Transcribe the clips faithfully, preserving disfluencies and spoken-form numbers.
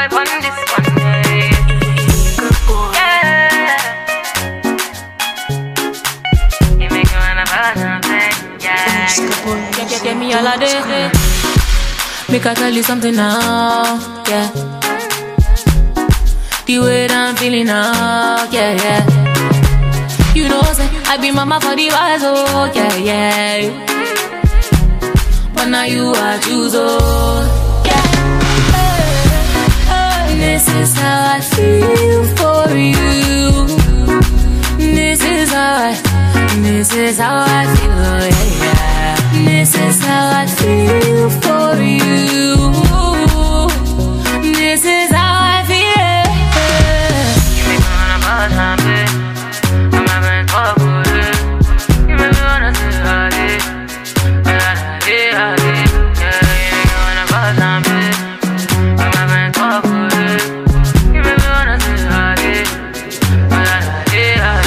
vibe on this one day. Yeah. You make me wanna buy something. Yeah. Get, get, get me all of this. Make I tell you something now. Yeah. The way that I'm feeling now. Yeah, yeah. You know, say, I be mama for the wise, oh, yeah, yeah. But now you are choose, oh, yeah. Hey, hey. This is how I feel for you. This is how I, this is how I feel, oh, yeah, yeah. This is how I feel for you. This is how I feel. You make me wanna buzz my bitch. I'm having trouble. You make me wanna say how it. Yeah, yeah, yeah. You make me wanna buzz my bitch. I'm having trouble. You make me wanna say how it. Yeah,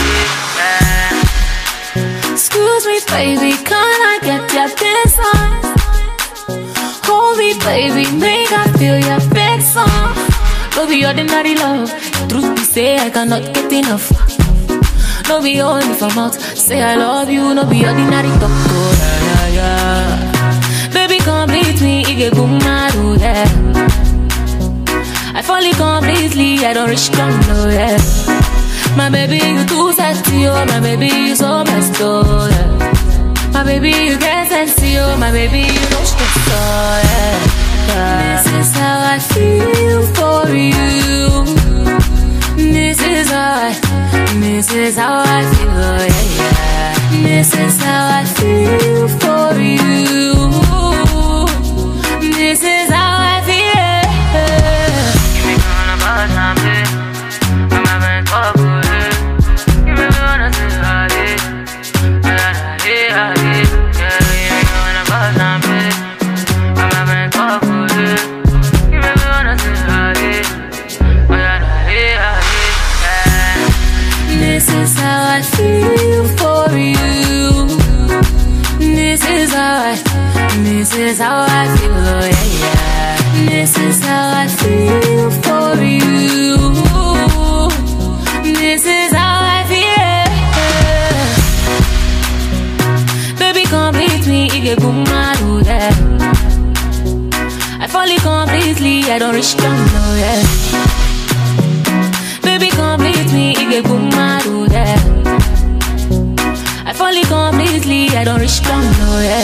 yeah. Excuse me, baby, can I get your business? Hold me, baby, make I feel your big song. No be ordinary love. Truth be say, I cannot get enough. No be only for mouth. Say I love you, no be ordinary talk. Oh, yeah, yeah, yeah. Baby, complete me, ige gumaru, yeah. I fall in completely, I don't reach down, no, yeah. My baby, you too sexy, oh, my baby, you so messed, oh, yeah. My baby, you get sexy, oh, my baby, you don't stress, oh, yeah. This is how I feel for you. This is how I, this is how I feel, oh, yeah, yeah. This is how I feel for you. This is how I feel. You make me wanna buzz my bitch. I'm having trouble. You make me wanna say how it. Yeah, yeah, yeah. You make me wanna buzz my bitch. I'm having trouble. You make me wanna say how it. Yeah, yeah, yeah. This is how I feel for you. This is how I, this is how I feel, oh, yeah, yeah. This is how I feel for you. This is how I feel. Baby, complete me, ige gumaru, yeah. I fall in completely, I don't reach down, no, yeah. Baby, complete me, ige gumaru, yeah. I fall in completely, I don't reach down, no, yeah.